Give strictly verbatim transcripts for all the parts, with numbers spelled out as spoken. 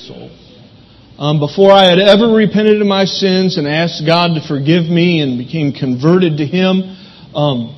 old. Um, before I had ever repented of my sins and asked God to forgive me and became converted to Him, um,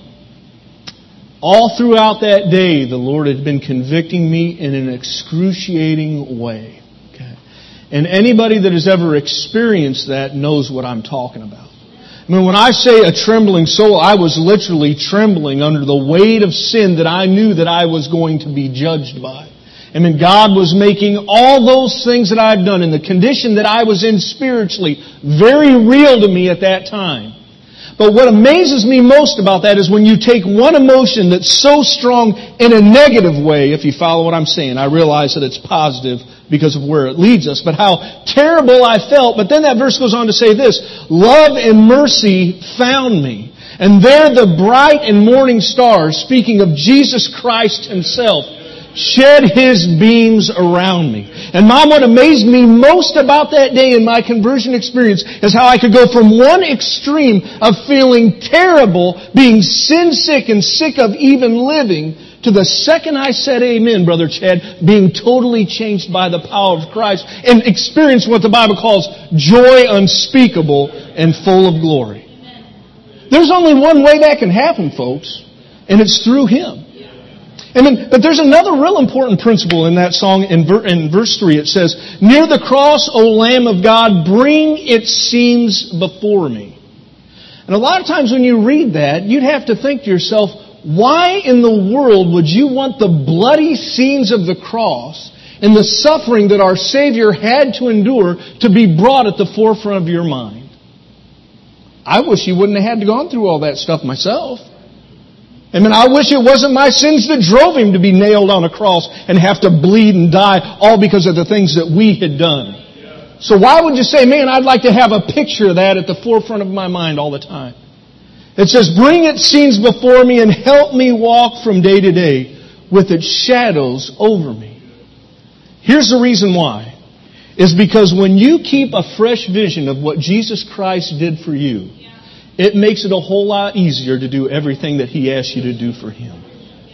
all throughout that day, the Lord had been convicting me in an excruciating way. Okay? And anybody that has ever experienced that knows what I'm talking about. I mean, when I say a trembling soul, I was literally trembling under the weight of sin that I knew that I was going to be judged by. I mean, God was making all those things that I've done and the condition that I was in spiritually very real to me at that time. But what amazes me most about that is when you take one emotion that's so strong in a negative way, if you follow what I'm saying. I realize that it's positive because of where it leads us, but how terrible I felt. But then that verse goes on to say this, love and mercy found me. And there the bright and morning stars, speaking of Jesus Christ Himself, shed His beams around me. And Mom, what amazed me most about that day in my conversion experience is how I could go from one extreme of feeling terrible, being sin sick and sick of even living, to the second I said amen, Brother Chad, being totally changed by the power of Christ and experience what the Bible calls joy unspeakable and full of glory. There's only one way that can happen, folks, and it's through Him. I mean, but there's another real important principle in that song. In, ver- in verse three, it says, near the cross, O Lamb of God, bring its scenes before me. And a lot of times when you read that, you'd have to think to yourself, why in the world would you want the bloody scenes of the cross and the suffering that our Savior had to endure to be brought at the forefront of your mind? I wish He wouldn't have had to go through all that stuff myself. I mean, I wish it wasn't my sins that drove Him to be nailed on a cross and have to bleed and die, all because of the things that we had done. So why would you say, man, I'd like to have a picture of that at the forefront of my mind all the time? It says, bring its scenes before me and help me walk from day to day with its shadows over me. Here's the reason why. Is because when you keep a fresh vision of what Jesus Christ did for you, it makes it a whole lot easier to do everything that He asked you to do for Him.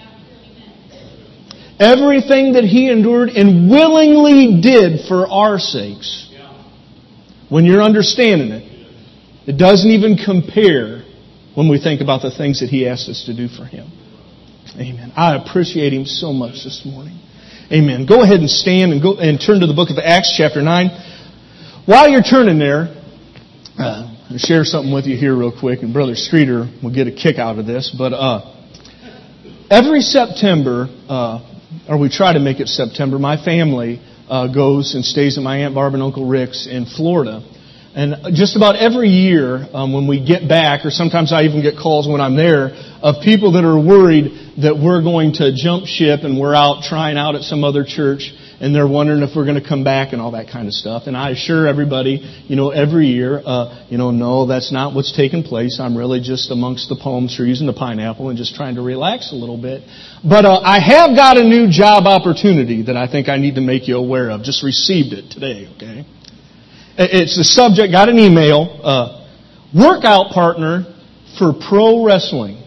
Everything that He endured and willingly did for our sakes. When you're understanding it, it doesn't even compare when we think about the things that He asked us to do for Him. Amen. I appreciate Him so much this morning. Amen. Go ahead and stand and go and turn to the book of Acts chapter nine. While you're turning there, uh, I'll share something with you here real quick, and Brother Streeter will get a kick out of this. But uh, every September, uh, or we try to make it September, my family uh, goes and stays at my Aunt Barb and Uncle Rick's in Florida. And just about every year um, when we get back, or sometimes I even get calls when I'm there, of people that are worried that we're going to jump ship and we're out trying out at some other church, and they're wondering if we're going to come back and all that kind of stuff. And I assure everybody, you know, every year, uh, you know, no, that's not what's taking place. I'm really just amongst the palm trees and the pineapple and just trying to relax a little bit. But uh, I have got a new job opportunity that I think I need to make you aware of. Just received it today, okay? It's the subject, got an email, uh, workout partner for pro wrestling.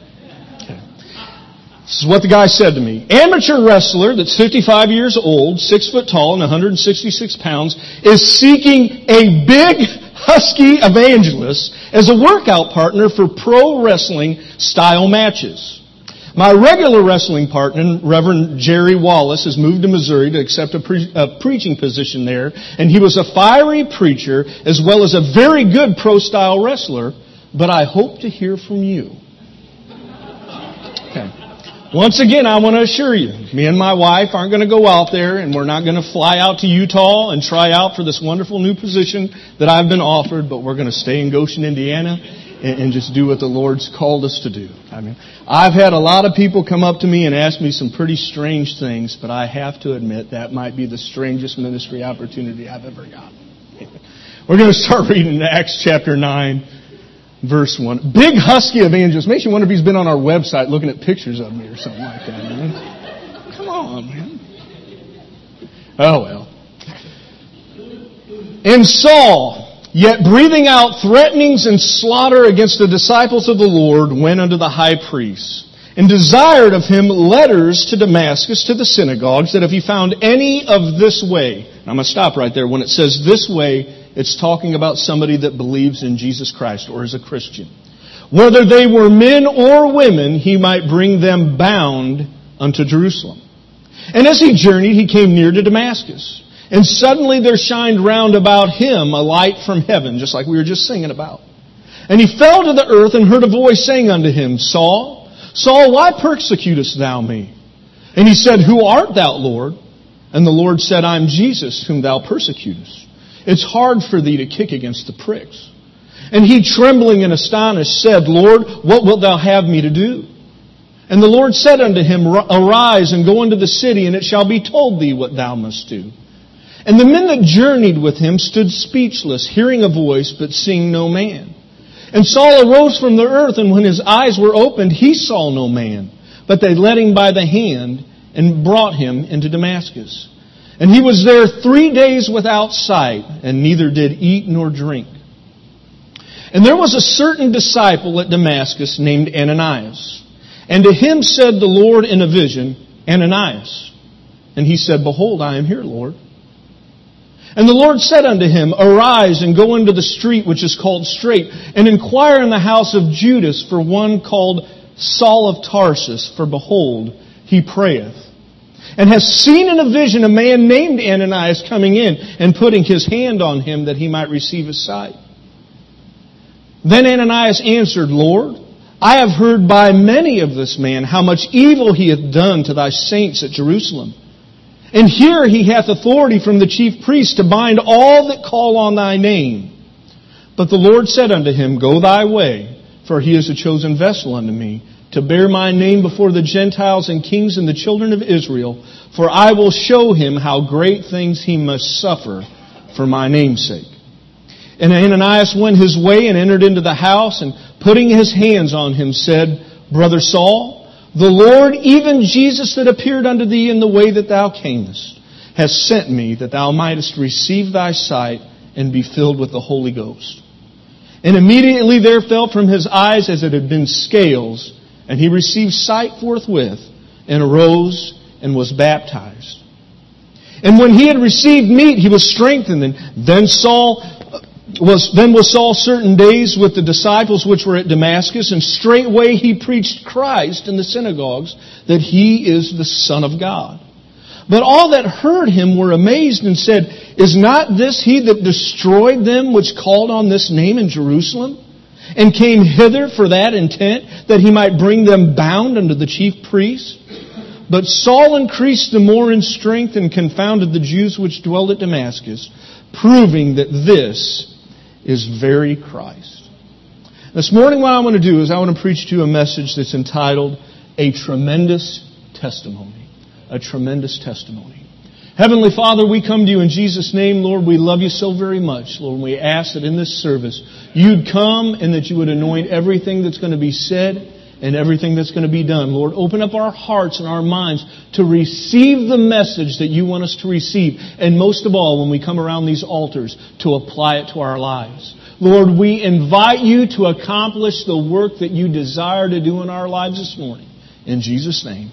This is what the guy said to me. Amateur wrestler that's fifty-five years old, six foot tall and one hundred sixty-six pounds, is seeking a big husky evangelist as a workout partner for pro wrestling style matches. My regular wrestling partner, Reverend Jerry Wallace, has moved to Missouri to accept a, pre- a preaching position there, and he was a fiery preacher as well as a very good pro style wrestler, but I hope to hear from you. Okay. Once again, I want to assure you, me and my wife aren't going to go out there and we're not going to fly out to Utah and try out for this wonderful new position that I've been offered, but we're going to stay in Goshen, Indiana and, and just do what the Lord's called us to do. I mean, I've had a lot of people come up to me and ask me some pretty strange things, but I have to admit that might be the strangest ministry opportunity I've ever got. We're going to start reading Acts chapter nine. Verse one. Big husky evangelist. Makes you wonder if he's been on our website looking at pictures of me or something like that. Man. Come on, man. Oh, well. And Saul, yet breathing out threatenings and slaughter against the disciples of the Lord, went unto the high priest, and desired of him letters to Damascus to the synagogues, that if he found any of this way. I'm going to stop right there. When it says this way, it's talking about somebody that believes in Jesus Christ or is a Christian. Whether they were men or women, he might bring them bound unto Jerusalem. And as he journeyed, he came near to Damascus. And suddenly there shined round about him a light from heaven, just like we were just singing about. And he fell to the earth and heard a voice saying unto him, Saul, Saul, why persecutest thou me? And he said, Who art thou, Lord? And the Lord said, I am Jesus, whom thou persecutest. It's hard for thee to kick against the pricks. And he, trembling and astonished, said, Lord, what wilt thou have me to do? And the Lord said unto him, Arise and go into the city, and it shall be told thee what thou must do. And the men that journeyed with him stood speechless, hearing a voice, but seeing no man. And Saul arose from the earth, and when his eyes were opened, he saw no man. But they led him by the hand, and brought him into Damascus. And he was there three days without sight, and neither did eat nor drink. And there was a certain disciple at Damascus named Ananias. And to him said the Lord in a vision, Ananias. And he said, Behold, I am here, Lord. And the Lord said unto him, Arise and go into the street which is called Straight, and inquire in the house of Judas for one called Saul of Tarsus, for behold, he prayeth, and has seen in a vision a man named Ananias coming in and putting his hand on him that he might receive his sight. Then Ananias answered, Lord, I have heard by many of this man how much evil he hath done to thy saints at Jerusalem. And here he hath authority from the chief priest to bind all that call on thy name. But the Lord said unto him, Go thy way, for he is a chosen vessel unto me, to bear my name before the Gentiles and kings and the children of Israel, for I will show him how great things he must suffer for my name's sake. And Ananias went his way and entered into the house, and putting his hands on him said, Brother Saul, the Lord, even Jesus that appeared unto thee in the way that thou camest, has sent me that thou mightest receive thy sight and be filled with the Holy Ghost. And immediately there fell from his eyes as it had been scales, and he received sight forthwith, and arose and was baptized. And when he had received meat, he was strengthened. And then Saul was then was Saul certain days with the disciples which were at Damascus, and straightway he preached Christ in the synagogues, that he is the Son of God. But all that heard him were amazed and said, Is not this he that destroyed them which called on this name in Jerusalem? And came hither for that intent, that he might bring them bound unto the chief priests? But Saul increased the more in strength and confounded the Jews which dwelled at Damascus, proving that this is very Christ. This morning what I want to do is I want to preach to you a message that's entitled, A Tremendous Testimony. A Tremendous Testimony. Heavenly Father, we come to you in Jesus' name. Lord, we love you so very much. Lord, we ask that in this service you'd come and that you would anoint everything that's going to be said and everything that's going to be done. Lord, open up our hearts and our minds to receive the message that you want us to receive. And most of all, when we come around these altars, to apply it to our lives. Lord, we invite you to accomplish the work that you desire to do in our lives this morning. In Jesus' name,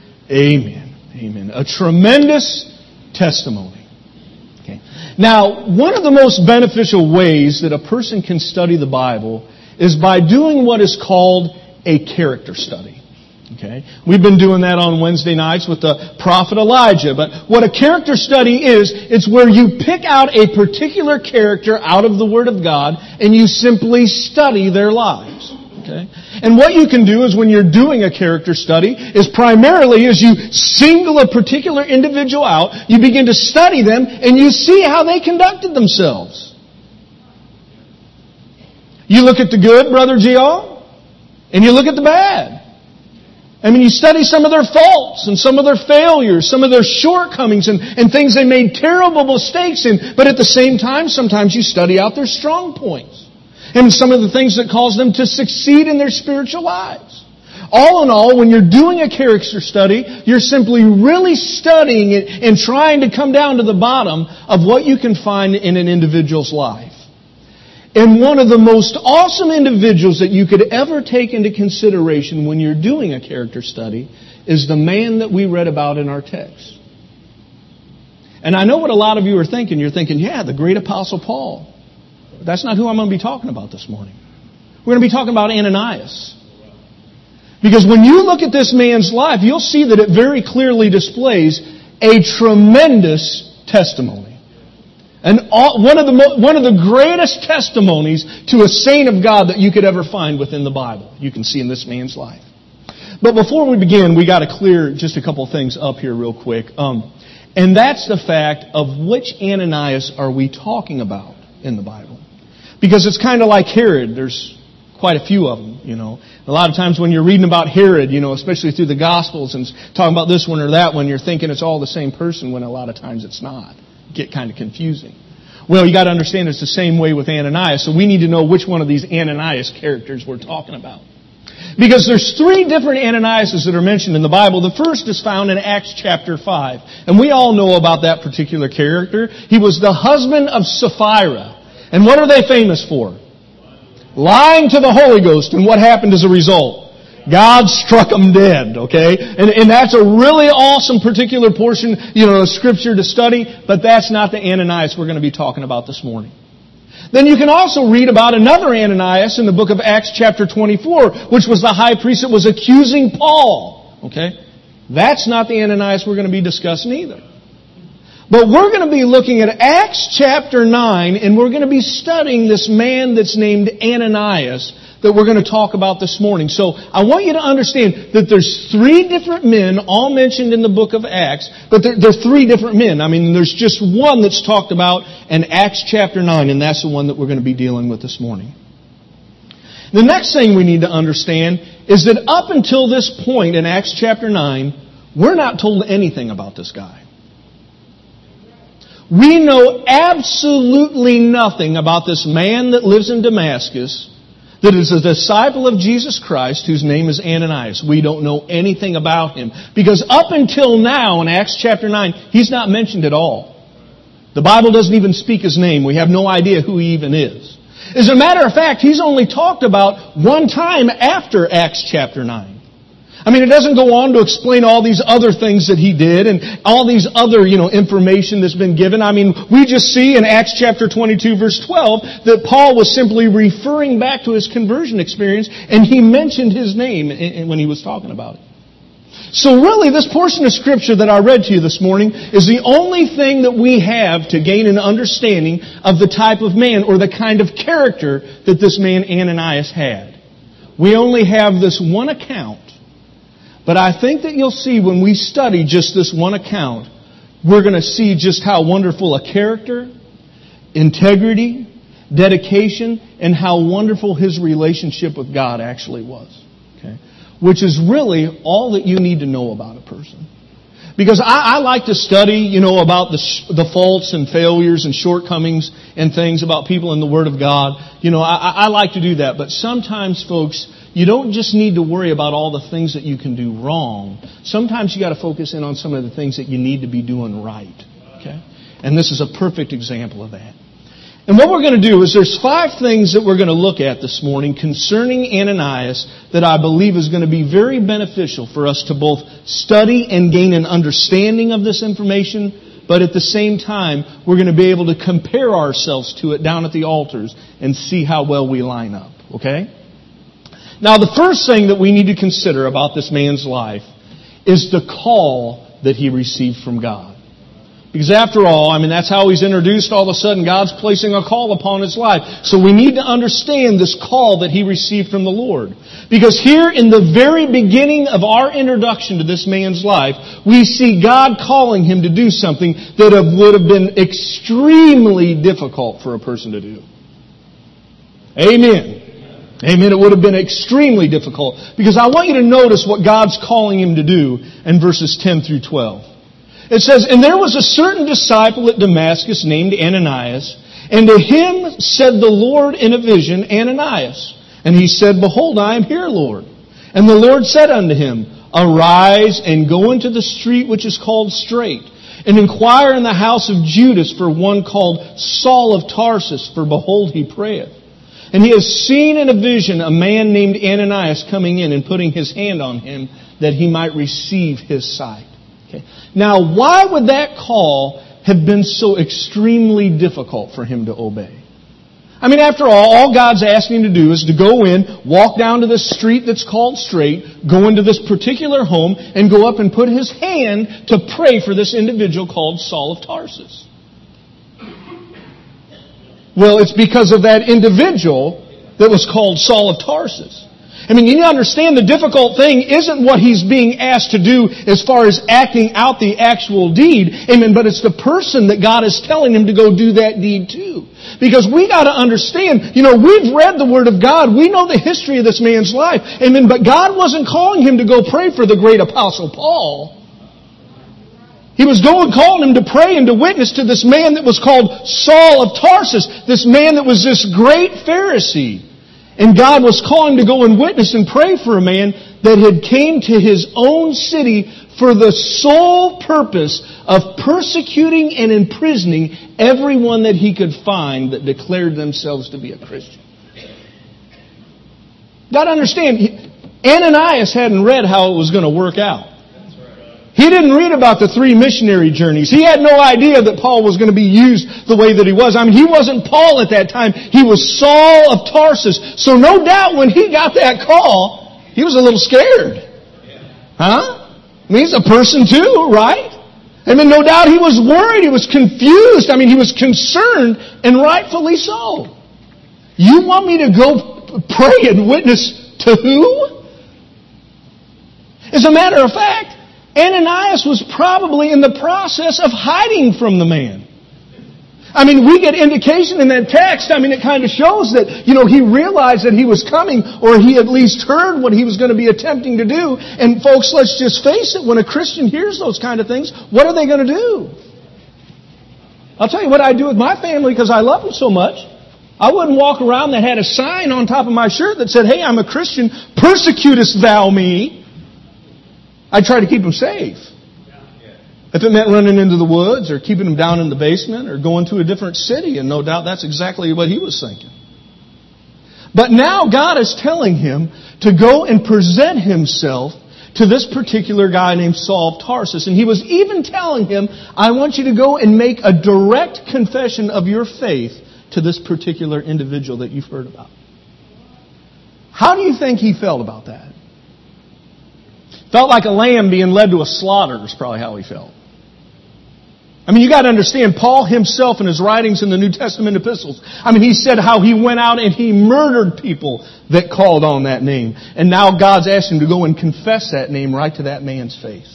amen. Amen. A tremendous testimony. Okay. Now, one of the most beneficial ways that a person can study the Bible is by doing what is called a character study. Okay? We've been doing that on Wednesday nights with the prophet Elijah. But what a character study is, it's where you pick out a particular character out of the Word of God and you simply study their lives. Okay? And what you can do is when you're doing a character study is primarily as you single a particular individual out, you begin to study them and you see how they conducted themselves. You look at the good, Brother Gio, and you look at the bad. I mean, you study some of their faults and some of their failures, some of their shortcomings and, and things they made terrible mistakes in. But at the same time, sometimes you study out their strong points and some of the things that cause them to succeed in their spiritual lives. All in all, when you're doing a character study, you're simply really studying it and trying to come down to the bottom of what you can find in an individual's life. And one of the most awesome individuals that you could ever take into consideration when you're doing a character study is the man that we read about in our text. And I know what a lot of you are thinking. You're thinking, yeah, the great Apostle Paul. But that's not who I'm going to be talking about this morning. We're going to be talking about Ananias. Because when you look at this man's life, you'll see that it very clearly displays a tremendous testimony. And all, one of the mo- one of the greatest testimonies to a saint of God that you could ever find within the Bible, you can see in this man's life. But before we begin, we got to clear just a couple of things up here real quick. Um, and that's the fact of which Ananias are we talking about in the Bible. Because it's kind of like Herod. There's quite a few of them, you know. A lot of times when you're reading about Herod, you know, especially through the Gospels and talking about this one or that one, you're thinking it's all the same person when a lot of times it's not. It get kind of confusing. Well, you got to understand it's the same way with Ananias. So we need to know which one of these Ananias characters we're talking about. Because there's three different Ananiases that are mentioned in the Bible. The first is found in Acts chapter five. And we all know about that particular character. He was the husband of Sapphira. And what are they famous for? Lying to the Holy Ghost. And what happened as a result? God struck them dead, okay? And, and that's a really awesome particular portion, you know, of Scripture to study. But that's not the Ananias we're going to be talking about this morning. Then you can also read about another Ananias in the book of Acts chapter twenty-four, which was the high priest that was accusing Paul. Okay? That's not the Ananias we're going to be discussing either. But we're going to be looking at Acts chapter nine, and we're going to be studying this man that's named Ananias that we're going to talk about this morning. So I want you to understand that there's three different men all mentioned in the book of Acts, but they're, they're three different men. I mean, there's just one that's talked about in Acts chapter nine, and that's the one that we're going to be dealing with this morning. The next thing we need to understand is that up until this point in Acts chapter nine, we're not told anything about this guy. We know absolutely nothing about this man that lives in Damascus that is a disciple of Jesus Christ whose name is Ananias. We don't know anything about him. Because up until now in Acts chapter nine, he's not mentioned at all. The Bible doesn't even speak his name. We have no idea who he even is. As a matter of fact, he's only talked about one time after Acts chapter nine. I mean, it doesn't go on to explain all these other things that he did and all these other, you know, information that's been given. I mean, we just see in Acts chapter twenty-two verse twelve that Paul was simply referring back to his conversion experience, and he mentioned his name when he was talking about it. So really, this portion of Scripture that I read to you this morning is the only thing that we have to gain an understanding of the type of man or the kind of character that this man Ananias had. We only have this one account. But I think that you'll see when we study just this one account, we're going to see just how wonderful a character, integrity, dedication, and how wonderful his relationship with God actually was. Okay? Which is really all that you need to know about a person. Because I, I like to study, you know, about the, the faults and failures and shortcomings and things about people in the Word of God. You know, I, I like to do that. But sometimes, folks, you don't just need to worry about all the things that you can do wrong. Sometimes you got to focus in on some of the things that you need to be doing right. Okay? And this is a perfect example of that. And what we're going to do is there's five things that we're going to look at this morning concerning Ananias that I believe is going to be very beneficial for us to both study and gain an understanding of this information, but at the same time, we're going to be able to compare ourselves to it down at the altars and see how well we line up. Okay? Now, the first thing that we need to consider about this man's life is the call that he received from God. Because after all, I mean, that's how he's introduced. All of a sudden, God's placing a call upon his life. So we need to understand this call that he received from the Lord. Because here in the very beginning of our introduction to this man's life, we see God calling him to do something that would have been extremely difficult for a person to do. Amen. Amen. It would have been extremely difficult. Because I want you to notice what God's calling him to do in verses ten through twelve. It says, "And there was a certain disciple at Damascus named Ananias, and to him said the Lord in a vision, Ananias. And he said, Behold, I am here, Lord. And the Lord said unto him, Arise and go into the street which is called Straight, and inquire in the house of Judas for one called Saul of Tarsus, for behold, he prayeth. And he has seen in a vision a man named Ananias coming in and putting his hand on him that he might receive his sight." Okay. Now, why would that call have been so extremely difficult for him to obey? I mean, after all, all God's asking him to do is to go in, walk down to this street that's called Straight, go into this particular home, and go up and put his hand to pray for this individual called Saul of Tarsus. Well, it's because of that individual that was called Saul of Tarsus. I mean, you need to understand the difficult thing isn't what he's being asked to do as far as acting out the actual deed. Amen. But it's the person that God is telling him to go do that deed to. Because we got to understand, you know, we've read the Word of God. We know the history of this man's life. Amen. But God wasn't calling him to go pray for the great Apostle Paul. He was going, calling him to pray and to witness to this man that was called Saul of Tarsus. This man that was this great Pharisee. And God was calling to go and witness and pray for a man that had came to his own city for the sole purpose of persecuting and imprisoning everyone that he could find that declared themselves to be a Christian. Got to understand, Ananias hadn't read how it was going to work out. He didn't read about the three missionary journeys. He had no idea that Paul was going to be used the way that he was. I mean, he wasn't Paul at that time. He was Saul of Tarsus. So no doubt when he got that call, he was a little scared. Huh? I mean, he's a person too, right? I mean, no doubt he was worried. He was confused. I mean, he was concerned, and rightfully so. You want me to go pray and witness to who? As a matter of fact, Ananias was probably in the process of hiding from the man. I mean, we get indication in that text. I mean, it kind of shows that, you know, he realized that he was coming, or he at least heard what he was going to be attempting to do. And folks, let's just face it, when a Christian hears those kind of things, what are they going to do? I'll tell you what I do with my family because I love them so much. I wouldn't walk around that had a sign on top of my shirt that said, "Hey, I'm a Christian, persecutest thou me." I'd try to keep them safe. If it meant running into the woods or keeping them down in the basement or going to a different city, and no doubt that's exactly what he was thinking. But now God is telling him to go and present himself to this particular guy named Saul of Tarsus. And he was even telling him, I want you to go and make a direct confession of your faith to this particular individual that you've heard about. How do you think he felt about that? Felt like a lamb being led to a slaughter is probably how he felt. I mean, you got to understand, Paul himself in his writings in the New Testament epistles, I mean, he said how he went out and he murdered people that called on that name. And now God's asked him to go and confess that name right to that man's face.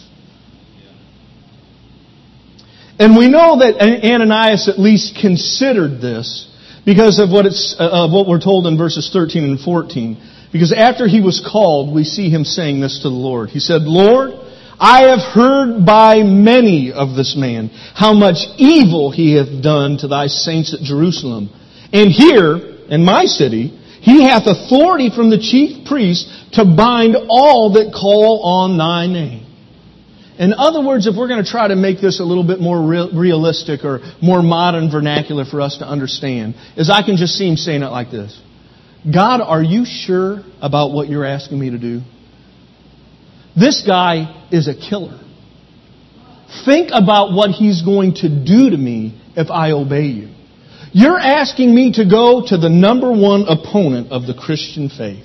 And we know that Ananias at least considered this because of what it's uh, of what we're told in verses thirteen and fourteen. Because after he was called, we see him saying this to the Lord. He said, Lord, I have heard by many of this man how much evil he hath done to thy saints at Jerusalem. And here, in my city, he hath authority from the chief priest to bind all that call on thy name. In other words, if we're going to try to make this a little bit more real, realistic or more modern vernacular for us to understand, is I can just see him saying it like this. God, are you sure about what you're asking me to do? This guy is a killer. Think about what he's going to do to me if I obey you. You're asking me to go to the number one opponent of the Christian faith.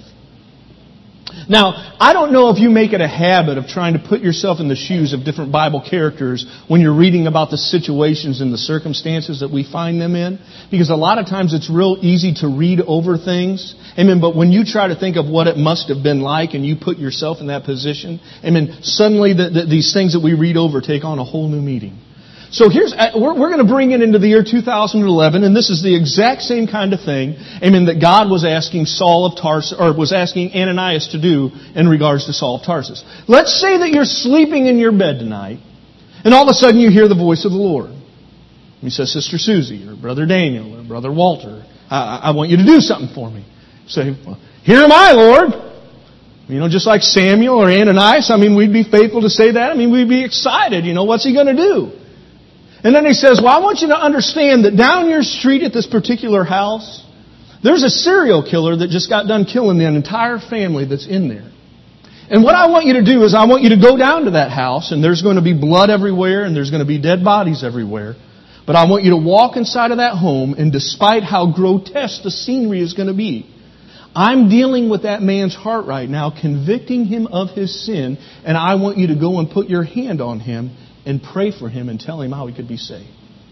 Now, I don't know if you make it a habit of trying to put yourself in the shoes of different Bible characters when you're reading about the situations and the circumstances that we find them in. Because a lot of times it's real easy to read over things. Amen. But when you try to think of what it must have been like and you put yourself in that position, amen, suddenly the, the, these things that we read over take on a whole new meaning. So here's, we're, we're going to bring it into the year two thousand eleven, and this is the exact same kind of thing, amen, that God was asking Saul of Tarsus, or was asking Ananias to do in regards to Saul of Tarsus. Let's say that you're sleeping in your bed tonight, and all of a sudden you hear the voice of the Lord. He says, Sister Susie, or Brother Daniel, or Brother Walter, I, I want you to do something for me. Say, well, here am I, Lord. You know, just like Samuel or Ananias, I mean, we'd be faithful to say that. I mean, we'd be excited. You know, what's he going to do? And then he says, well, I want you to understand that down your street at this particular house, there's a serial killer that just got done killing the entire family that's in there. And what I want you to do is I want you to go down to that house, and there's going to be blood everywhere, and there's going to be dead bodies everywhere. But I want you to walk inside of that home, and despite how grotesque the scenery is going to be, I'm dealing with that man's heart right now, convicting him of his sin, and I want you to go and put your hand on him and pray for him and tell him how he could be saved.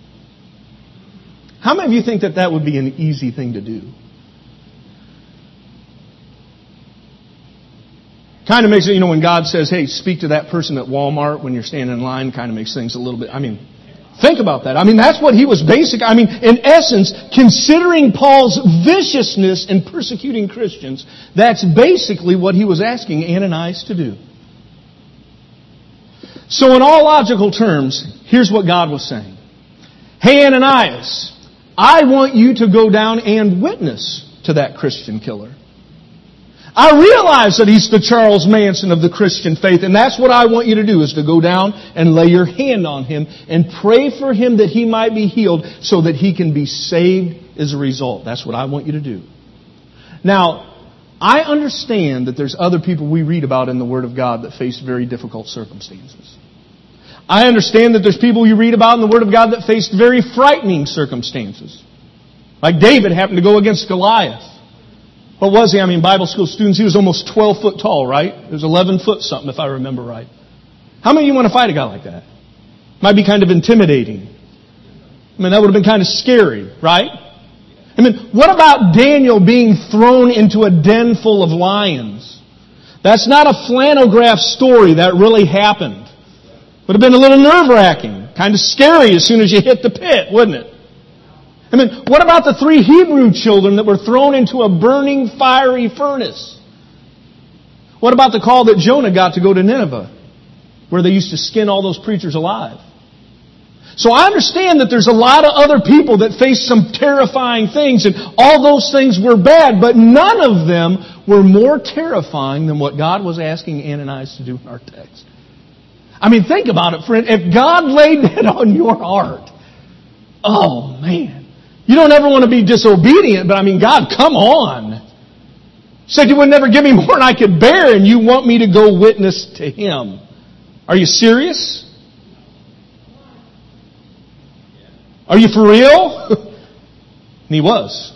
How many of you think that that would be an easy thing to do? Kind of makes it, you know, when God says, hey, speak to that person at Walmart when you're standing in line, kind of makes things a little bit, I mean, think about that. I mean, that's what he was basic. I mean, in essence, considering Paul's viciousness in persecuting Christians, that's basically what he was asking Ananias to do. So in all logical terms, here's what God was saying. Hey, Ananias, I want you to go down and witness to that Christian killer. I realize that he's the Charles Manson of the Christian faith, and that's what I want you to do, is to go down and lay your hand on him and pray for him that he might be healed so that he can be saved as a result. That's what I want you to do. Now, I understand that there's other people we read about in the Word of God that face very difficult circumstances. I understand that there's people you read about in the Word of God that faced very frightening circumstances. Like David happened to go against Goliath. What was he? I mean, Bible school students, he was almost twelve foot tall, right? It was eleven foot something, if I remember right. How many of you want to fight a guy like that? Might be kind of intimidating. I mean, that would have been kind of scary, right? I mean, what about Daniel being thrown into a den full of lions? That's not a flannelgraph story. That really happened. Would have been a little nerve-wracking. Kind of scary as soon as you hit the pit, wouldn't it? I mean, what about the three Hebrew children that were thrown into a burning, fiery furnace? What about the call that Jonah got to go to Nineveh, where they used to skin all those preachers alive? So I understand that there's a lot of other people that faced some terrifying things, and all those things were bad, but none of them were more terrifying than what God was asking Ananias to do in our text. I mean, think about it, friend. If God laid that on your heart, oh man. You don't ever want to be disobedient, but I mean, God, come on. You said you would never give me more than I could bear, and you want me to go witness to Him. Are you serious? Are you for real? And he was.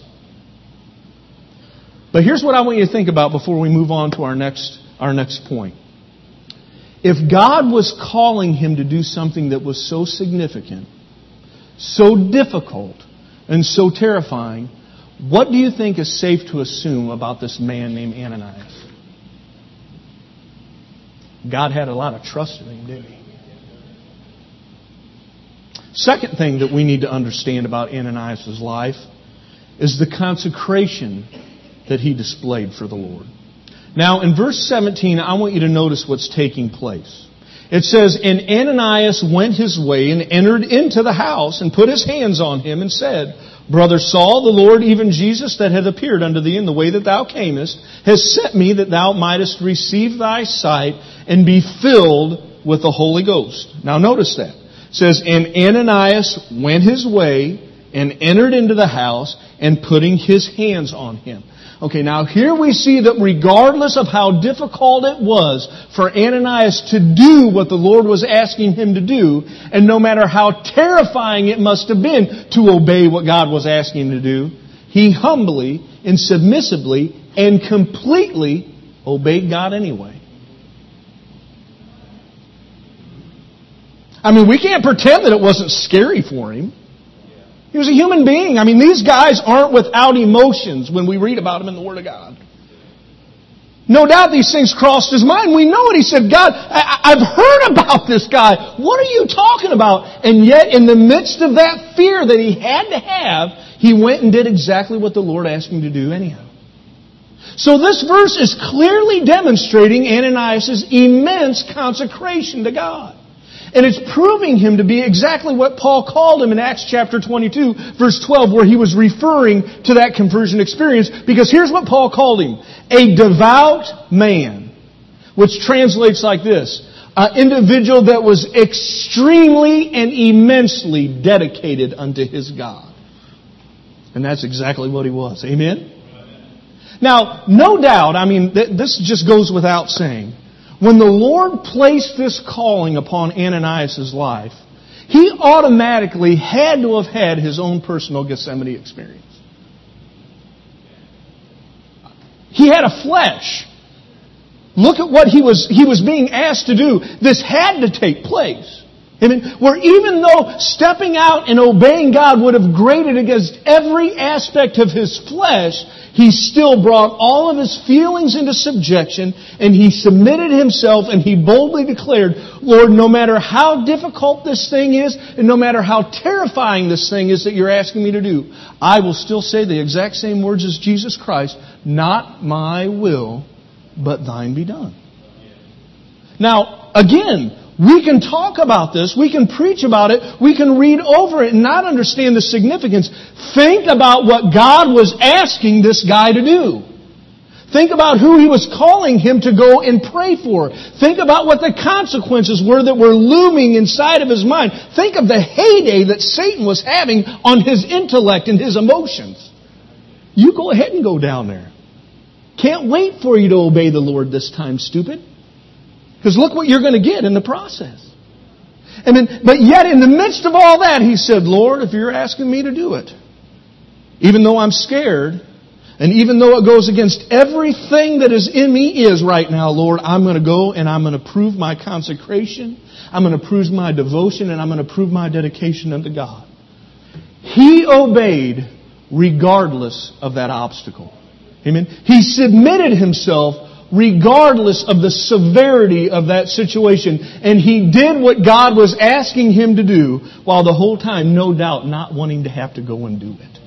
But here's what I want you to think about before we move on to our next, our next point. If God was calling him to do something that was so significant, so difficult, and so terrifying, what do you think is safe to assume about this man named Ananias? God had a lot of trust in him, didn't he? Second thing that we need to understand about Ananias' life is the consecration that he displayed for the Lord. Now, in verse seventeen, I want you to notice what's taking place. It says, And Ananias went his way and entered into the house and put his hands on him and said, Brother Saul, the Lord, even Jesus that hath appeared unto thee in the way that thou camest, has sent me that thou mightest receive thy sight and be filled with the Holy Ghost. Now notice that. It says, And Ananias went his way and entered into the house and putting his hands on him. Okay, now here we see that regardless of how difficult it was for Ananias to do what the Lord was asking him to do, and no matter how terrifying it must have been to obey what God was asking him to do, he humbly and submissively and completely obeyed God anyway. I mean, we can't pretend that it wasn't scary for him. He was a human being. I mean, these guys aren't without emotions when we read about them in the Word of God. No doubt these things crossed his mind. We know it. He said, God, I- I've heard about this guy. What are you talking about? And yet, in the midst of that fear that he had to have, he went and did exactly what the Lord asked him to do anyhow. So this verse is clearly demonstrating Ananias' immense consecration to God. And it's proving him to be exactly what Paul called him in Acts chapter twenty-two, verse twelve, where he was referring to that conversion experience. Because here's what Paul called him. A devout man. Which translates like this. An individual that was extremely and immensely dedicated unto his God. And that's exactly what he was. Amen? Now, no doubt, I mean, th- this just goes without saying. When the Lord placed this calling upon Ananias' life, he automatically had to have had his own personal Gethsemane experience. He had a flesh. Look at what he was, he was being asked to do. This had to take place. I mean, where even though stepping out and obeying God would have grated against every aspect of his flesh, he still brought all of his feelings into subjection, and he submitted himself, and he boldly declared, Lord, no matter how difficult this thing is, and no matter how terrifying this thing is that you're asking me to do, I will still say the exact same words as Jesus Christ, not my will, but thine be done. Now, again, we can talk about this, we can preach about it, we can read over it and not understand the significance. Think about what God was asking this guy to do. Think about who He was calling him to go and pray for. Think about what the consequences were that were looming inside of his mind. Think of the heyday that Satan was having on his intellect and his emotions. You go ahead and go down there. Can't wait for you to obey the Lord this time, stupid. Because look what you're going to get in the process. And then, but yet in the midst of all that, he said, Lord, if you're asking me to do it, even though I'm scared, and even though it goes against everything that is in me is right now, Lord, I'm going to go and I'm going to prove my consecration, I'm going to prove my devotion, and I'm going to prove my dedication unto God. He obeyed regardless of that obstacle. Amen. He submitted himself regardless of the severity of that situation. And he did what God was asking him to do, while the whole time, no doubt, not wanting to have to go and do it.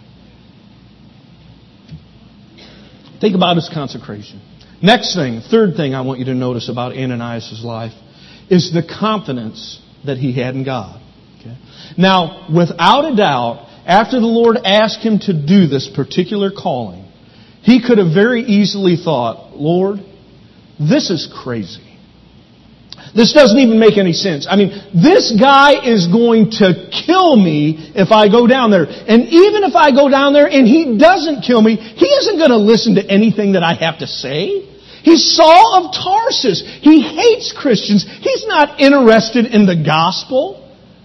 Think about his consecration. Next thing, third thing I want you to notice about Ananias' life is the confidence that he had in God. Okay? Now, without a doubt, after the Lord asked him to do this particular calling, he could have very easily thought, Lord, this is crazy. This doesn't even make any sense. I mean, this guy is going to kill me if I go down there. And even if I go down there and he doesn't kill me, he isn't going to listen to anything that I have to say. He's Saul of Tarsus. He hates Christians. He's not interested in the gospel.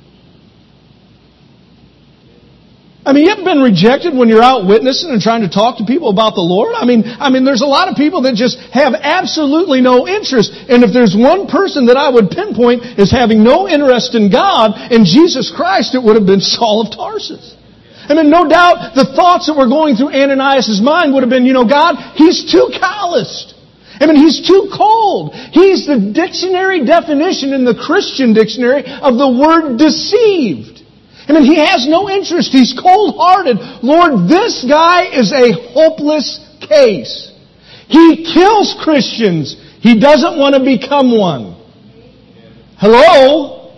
I mean, you ever been rejected when you're out witnessing and trying to talk to people about the Lord? I mean, I mean, there's a lot of people that just have absolutely no interest. And if there's one person that I would pinpoint as having no interest in God and Jesus Christ, it would have been Saul of Tarsus. I mean, no doubt the thoughts that were going through Ananias' mind would have been, you know, God, he's too calloused. I mean, he's too cold. He's the dictionary definition in the Christian dictionary of the word deceived. I mean, he has no interest. He's cold-hearted. Lord, this guy is a hopeless case. He kills Christians. He doesn't want to become one. Hello?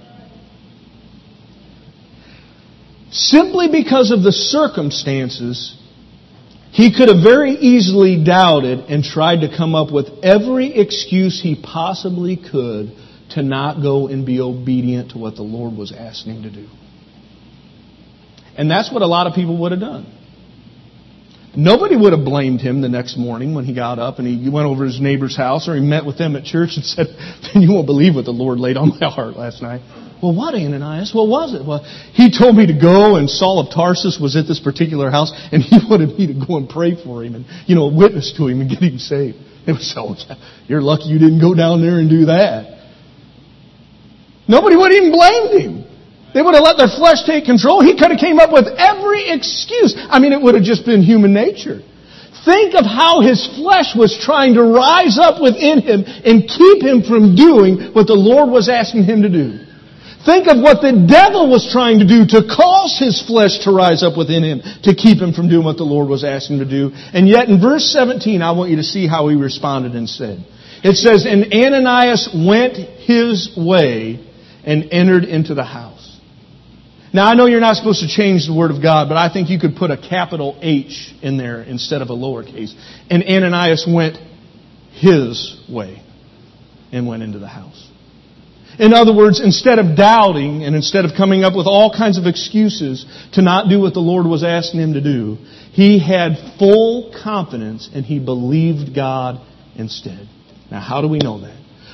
Simply because of the circumstances, he could have very easily doubted and tried to come up with every excuse he possibly could to not go and be obedient to what the Lord was asking him to do. And that's what a lot of people would have done. Nobody would have blamed him the next morning when he got up and he went over to his neighbor's house, or he met with them at church and said, "Man, you won't believe what the Lord laid on my heart last night." Well, what, Ananias? What was it? Well, he told me to go, and Saul of Tarsus was at this particular house, and he wanted me to go and pray for him and, you know, witness to him and get him saved. It was so, you're lucky you didn't go down there and do that. Nobody would have even blamed him. They would have let their flesh take control. He could have came up with every excuse. I mean, it would have just been human nature. Think of how his flesh was trying to rise up within him and keep him from doing what the Lord was asking him to do. Think of what the devil was trying to do to cause his flesh to rise up within him to keep him from doing what the Lord was asking him to do. And yet in verse seventeen, I want you to see how he responded instead. It says, "And Ananias went his way and entered into the house." Now, I know you're not supposed to change the Word of God, but I think you could put a capital H in there instead of a lowercase. And Ananias went his way and went into the house. In other words, instead of doubting and instead of coming up with all kinds of excuses to not do what the Lord was asking him to do, he had full confidence and he believed God instead. Now, how do we know that?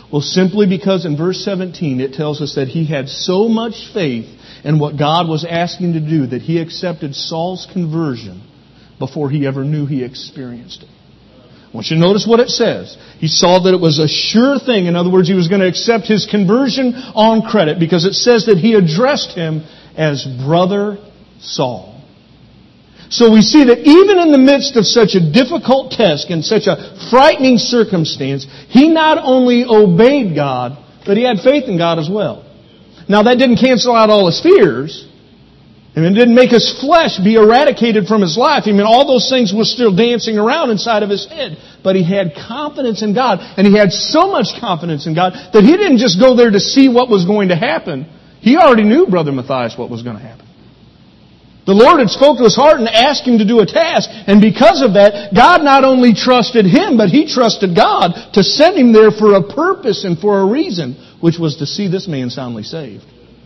Well, simply because in verse seventeen it tells us that he had so much faith in what God was asking to do that he accepted Saul's conversion before he ever knew he experienced it. I want you to notice what it says. He saw that it was a sure thing. In other words, he was going to accept his conversion on credit because it says that he addressed him as Brother Saul. So we see that even in the midst of such a difficult test and such a frightening circumstance, he not only obeyed God, but he had faith in God as well. Now that didn't cancel out all his fears. And it didn't make his flesh be eradicated from his life. I mean, all those things were still dancing around inside of his head. But he had confidence in God. And he had so much confidence in God that he didn't just go there to see what was going to happen. He already knew, Brother Matthias, what was going to happen. The Lord had spoke to his heart and asked him to do a task. And because of that, God not only trusted him, but he trusted God to send him there for a purpose and for a reason, which was to see this man soundly saved.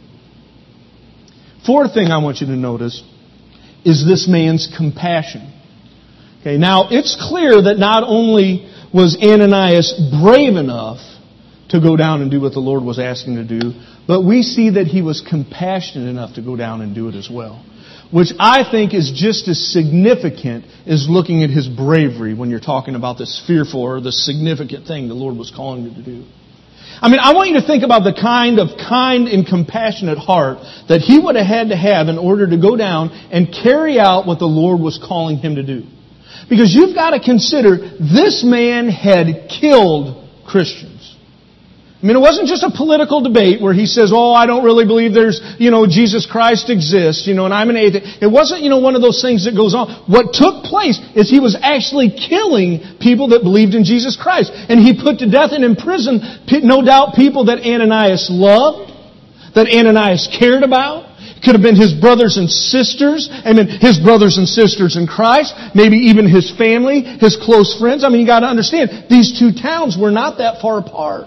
Fourth thing I want you to notice is this man's compassion. Okay, now it's clear that not only was Ananias brave enough to go down and do what the Lord was asking to do, but we see that he was compassionate enough to go down and do it as well. Which I think is just as significant as looking at his bravery when you're talking about this fearful or the significant thing the Lord was calling you to do. I mean, I want you to think about the kind of kind and compassionate heart that he would have had to have in order to go down and carry out what the Lord was calling him to do. Because you've got to consider, this man had killed Christians. I mean, it wasn't just a political debate where he says, oh, I don't really believe there's, you know, Jesus Christ exists, you know, and I'm an atheist. It wasn't, you know, one of those things that goes on. What took place is he was actually killing people that believed in Jesus Christ. And he put to death and imprisoned, no doubt, people that Ananias loved, that Ananias cared about. It could have been his brothers and sisters, I mean, his brothers and sisters in Christ, maybe even his family, his close friends. I mean, you got to understand, these two towns were not that far apart.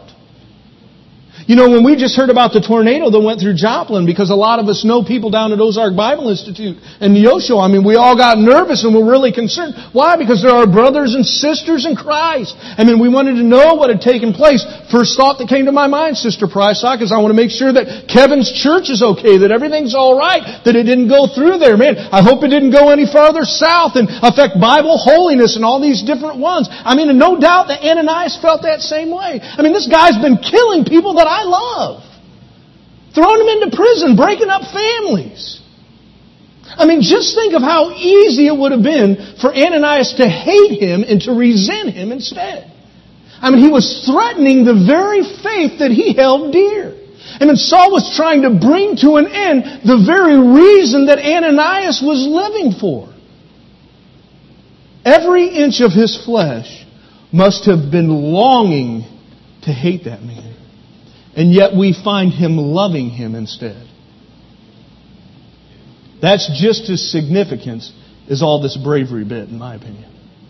You know, when we just heard about the tornado that went through Joplin, because a lot of us know people down at Ozark Bible Institute and Neosho, I mean, we all got nervous and we're really concerned. Why? Because there are brothers and sisters in Christ. I mean, we wanted to know what had taken place. First thought that came to my mind, Sister Prysock, is I want to make sure that Kevin's church is okay, that everything's all right, that it didn't go through there. Man, I hope it didn't go any farther south and affect Bible holiness and all these different ones. I mean, and no doubt that Ananias felt that same way. I mean, this guy's been killing people that I love. Throwing them into prison, breaking up families. I mean, just think of how easy it would have been for Ananias to hate him and to resent him instead. I mean, he was threatening the very faith that he held dear. I mean, Saul was trying to bring to an end the very reason that Ananias was living for. Every inch of his flesh must have been longing to hate that man. And yet we find him loving him instead. That's just as significant as all this bravery bit, in my opinion.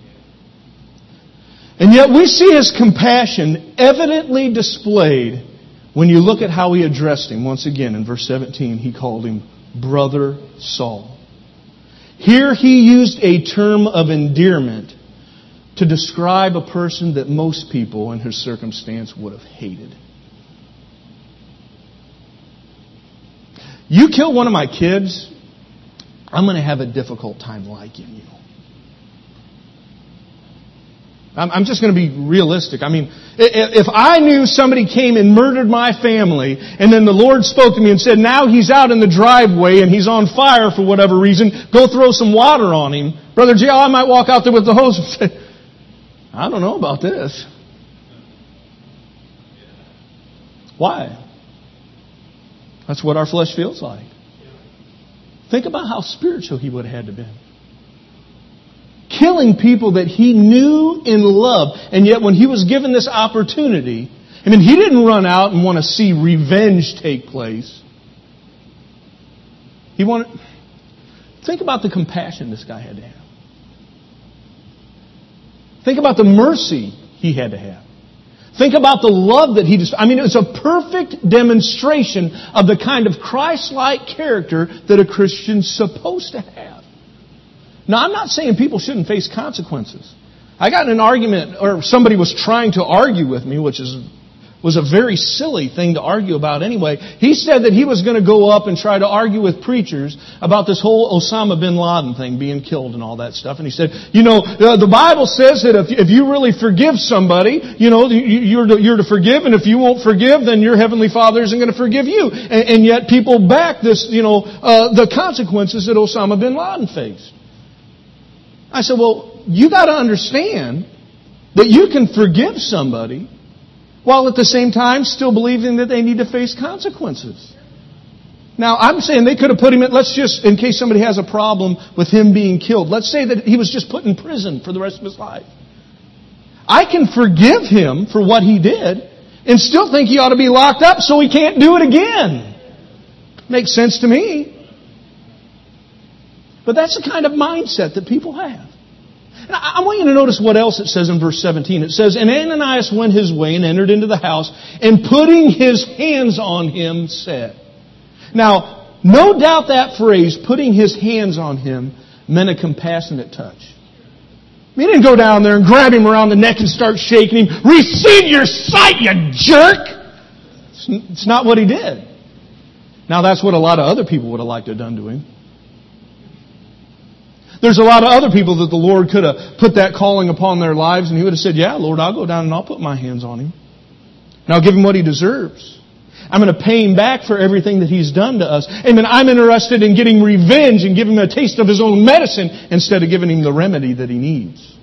And yet we see his compassion evidently displayed when you look at how he addressed him. Once again, in verse seventeen, he called him Brother Saul. Here he used a term of endearment to describe a person that most people in his circumstance would have hated. You kill one of my kids, I'm going to have a difficult time liking you. I'm just going to be realistic. I mean, if I knew somebody came and murdered my family, and then the Lord spoke to me and said, now he's out in the driveway and he's on fire for whatever reason, go throw some water on him. Brother J L, I might walk out there with the hose and say, I don't know about this. Why? That's what our flesh feels like. Think about how spiritual he would have had to be. Killing people that he knew and loved. And yet when he was given this opportunity, I mean, he didn't run out and want to see revenge take place. He wanted... Think about the compassion this guy had to have. Think about the mercy he had to have. Think about the love that he just... I mean, it was a perfect demonstration of the kind of Christ-like character that a Christian's supposed to have. Now, I'm not saying people shouldn't face consequences. I got in an argument, or somebody was trying to argue with me, which is was a very silly thing to argue about anyway. He said that he was going to go up and try to argue with preachers about this whole Osama bin Laden thing being killed and all that stuff. And he said, you know, the Bible says that if, if you really forgive somebody, you know, you're to, you're to forgive, and if you won't forgive, then your Heavenly Father isn't going to forgive you. And, and yet people back this, you know, uh, the consequences that Osama bin Laden faced. I said, well, you got to understand that you can forgive somebody while at the same time still believing that they need to face consequences. Now, I'm saying they could have put him in, let's just, in case somebody has a problem with him being killed, let's say that he was just put in prison for the rest of his life. I can forgive him for what he did and still think he ought to be locked up so he can't do it again. Makes sense to me. But that's the kind of mindset that people have. Now, I want you to notice what else it says in verse seventeen. It says, and Ananias went his way and entered into the house, and putting his hands on him said. Now, no doubt that phrase, putting his hands on him, meant a compassionate touch. He didn't go down there and grab him around the neck and start shaking him. Receive your sight, you jerk! It's not what he did. Now, that's what a lot of other people would have liked to have done to him. There's a lot of other people that the Lord could have put that calling upon their lives, and He would have said, yeah, Lord, I'll go down and I'll put my hands on him. And I'll give him what he deserves. I'm going to pay him back for everything that he's done to us. Amen. I'm interested in getting revenge and giving him a taste of his own medicine instead of giving him the remedy that he needs.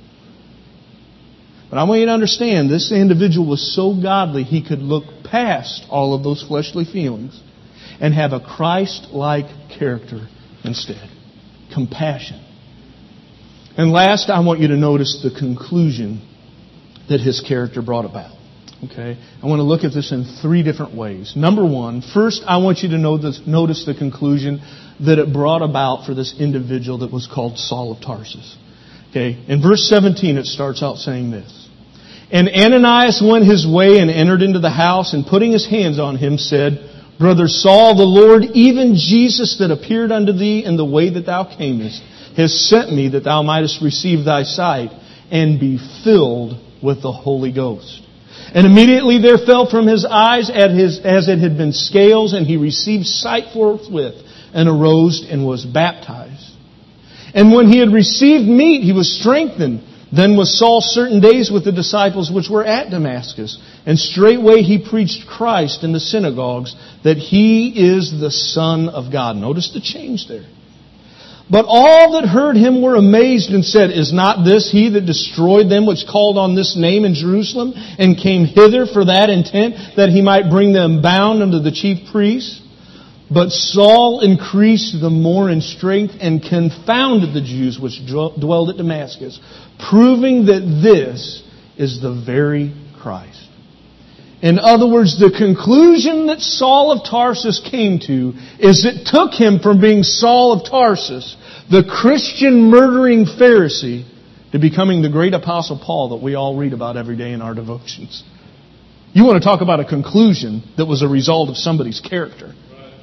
But I want you to understand, this individual was so godly, he could look past all of those fleshly feelings and have a Christ-like character instead. Compassion. And last, I want you to notice the conclusion that his character brought about. Okay? I want to look at this in three different ways. Number one, first, I want you to notice the conclusion that it brought about for this individual that was called Saul of Tarsus. Okay? In verse seventeen, it starts out saying this. And Ananias went his way and entered into the house, and putting his hands on him said, Brother Saul, the Lord, even Jesus that appeared unto thee in the way that thou camest, has sent me that thou mightest receive thy sight and be filled with the Holy Ghost. And immediately there fell from his eyes as, his, as it had been scales, and he received sight forthwith, and arose and was baptized. And when he had received meat, he was strengthened. Then was Saul certain days with the disciples which were at Damascus. And straightway he preached Christ in the synagogues, that he is the Son of God. Notice the change there. But all that heard him were amazed and said, Is not this he that destroyed them which called on this name in Jerusalem, and came hither for that intent, that he might bring them bound unto the chief priests? But Saul increased the more in strength, and confounded the Jews which dwelled at Damascus, proving that this is the very Christ. In other words, the conclusion that Saul of Tarsus came to is it took him from being Saul of Tarsus, the Christian murdering Pharisee, to becoming the great Apostle Paul that we all read about every day in our devotions. You want to talk about a conclusion that was a result of somebody's character.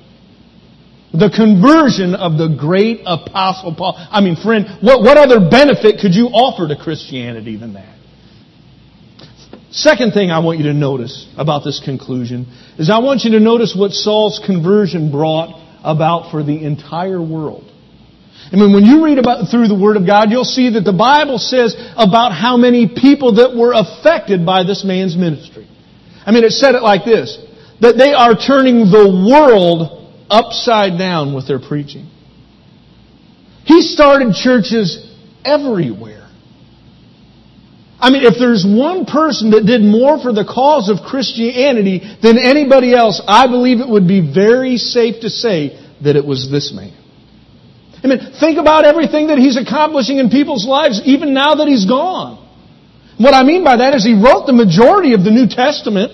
The conversion of the great Apostle Paul. I mean, friend, what, what other benefit could you offer to Christianity than that? Second thing I want you to notice about this conclusion is I want you to notice what Saul's conversion brought about for the entire world. I mean, when you read about through the Word of God, you'll see that the Bible says about how many people that were affected by this man's ministry. I mean, it said it like this, that they are turning the world upside down with their preaching. He started churches everywhere. I mean, if there's one person that did more for the cause of Christianity than anybody else, I believe it would be very safe to say that it was this man. I mean, think about everything that he's accomplishing in people's lives, even now that he's gone. What I mean by that is he wrote the majority of the New Testament.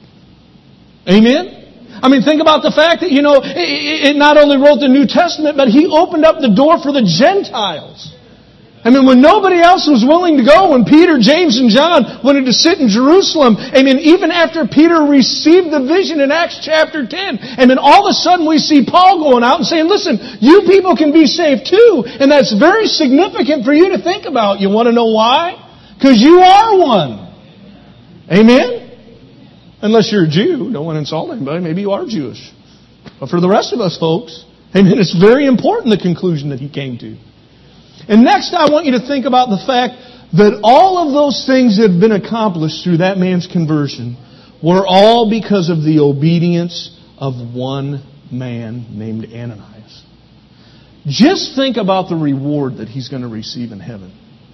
Amen? I mean, think about the fact that, you know, it not only wrote the New Testament, but he opened up the door for the Gentiles. I mean, when nobody else was willing to go, when Peter, James, and John wanted to sit in Jerusalem, I mean, even after Peter received the vision in Acts chapter ten, and then all of a sudden we see Paul going out and saying, listen, you people can be saved too. And that's very significant for you to think about. You want to know why? Because you are one. Amen? Unless you're a Jew. Don't want to insult anybody. Maybe you are Jewish. But for the rest of us folks, amen, it's very important the conclusion that he came to. And next I want you to think about the fact that all of those things that have been accomplished through that man's conversion were all because of the obedience of one man named Ananias. Just think about the reward that he's going to receive in heaven.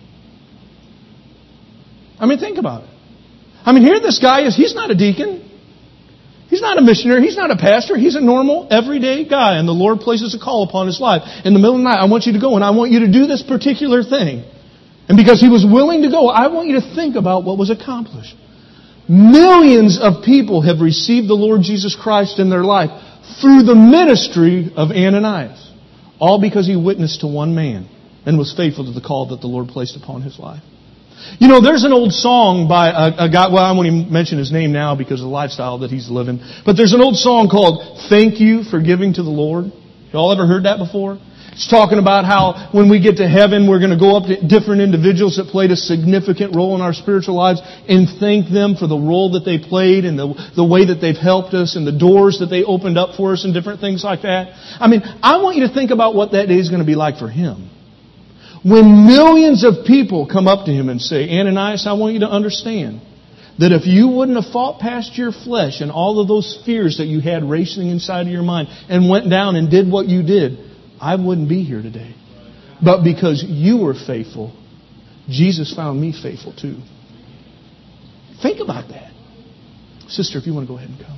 I mean, think about it. I mean, here this guy is, he's not a deacon. He's not a missionary. He's not a pastor. He's a normal, everyday guy. And the Lord places a call upon his life. In the middle of the night, I want you to go and I want you to do this particular thing. And because he was willing to go, I want you to think about what was accomplished. Millions of people have received the Lord Jesus Christ in their life through the ministry of Ananias. All because he witnessed to one man and was faithful to the call that the Lord placed upon his life. You know, there's an old song by a, a guy, well, I won't even mention his name now because of the lifestyle that he's living. But there's an old song called Thank You for Giving to the Lord. Y'all ever heard that before? It's talking about how when we get to heaven, we're going to go up to different individuals that played a significant role in our spiritual lives and thank them for the role that they played and the, the way that they've helped us and the doors that they opened up for us and different things like that. I mean, I want you to think about what that day is going to be like for him. When millions of people come up to him and say, Ananias, I want you to understand that if you wouldn't have fought past your flesh and all of those fears that you had racing inside of your mind and went down and did what you did, I wouldn't be here today. But because you were faithful, Jesus found me faithful too. Think about that. Sister, if you want to go ahead and come.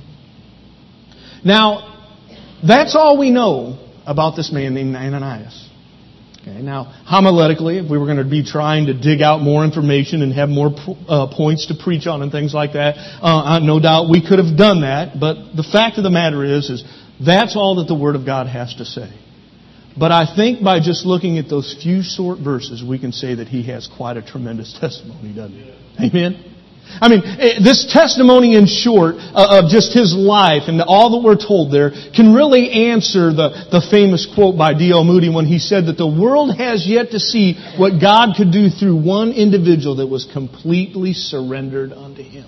Now, that's all we know about this man named Ananias. Okay, now, homiletically, if we were going to be trying to dig out more information and have more uh, points to preach on and things like that, uh, no doubt we could have done that. But the fact of the matter is, is that's all that the Word of God has to say. But I think by just looking at those few short verses, we can say that he has quite a tremendous testimony, doesn't he? Amen? I mean, this testimony in short of just his life and all that we're told there can really answer the, the famous quote by D L Moody when he said that the world has yet to see what God could do through one individual that was completely surrendered unto him.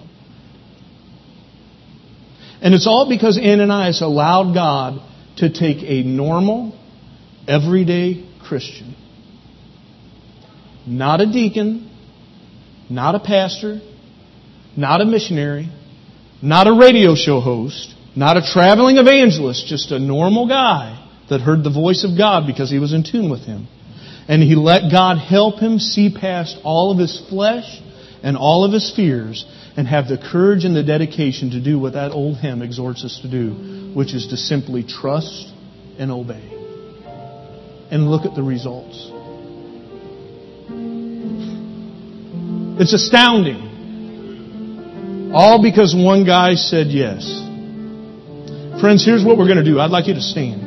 And it's all because Ananias allowed God to take a normal, everyday Christian, not a deacon, not a pastor, not a missionary, not a radio show host, not a traveling evangelist, just a normal guy that heard the voice of God because he was in tune with Him. And he let God help him see past all of his flesh and all of his fears and have the courage and the dedication to do what that old hymn exhorts us to do, which is to simply trust and obey. And look at the results. It's astounding. All because one guy said yes. Friends, here's what we're going to do. I'd like you to stand.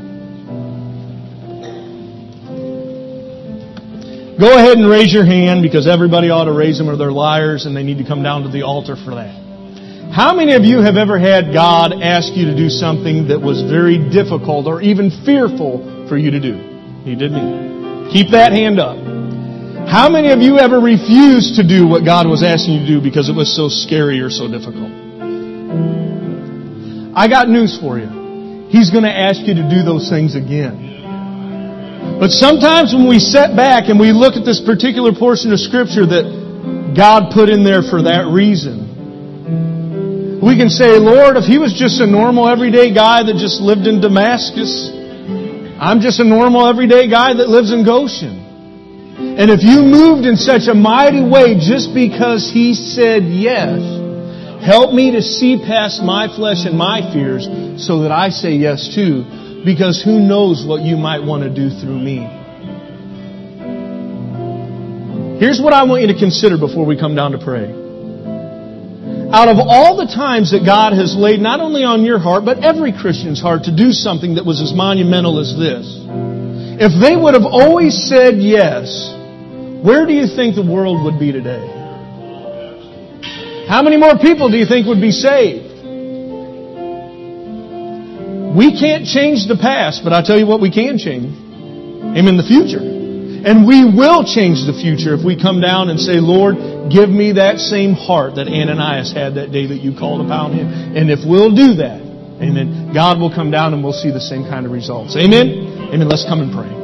Go ahead and raise your hand because everybody ought to raise them or they're liars and they need to come down to the altar for that. How many of you have ever had God ask you to do something that was very difficult or even fearful for you to do? He did me. Keep that hand up. How many of you ever refused to do what God was asking you to do because it was so scary or so difficult? I got news for you. He's going to ask you to do those things again. But sometimes when we sit back and we look at this particular portion of Scripture that God put in there for that reason, we can say, Lord, if He was just a normal everyday guy that just lived in Damascus, I'm just a normal everyday guy that lives in Goshen. And if you moved in such a mighty way just because He said yes, help me to see past my flesh and my fears so that I say yes too, because who knows what you might want to do through me. Here's what I want you to consider before we come down to pray. Out of all the times that God has laid not only on your heart, but every Christian's heart to do something that was as monumental as this, if they would have always said yes, where do you think the world would be today? How many more people do you think would be saved? We can't change the past, but I tell you what we can change. Amen, the future. And we will change the future if we come down and say, Lord, give me that same heart that Ananias had that day that you called upon him. And if we'll do that, amen, God will come down and we'll see the same kind of results. Amen? Amen. Let's come and pray.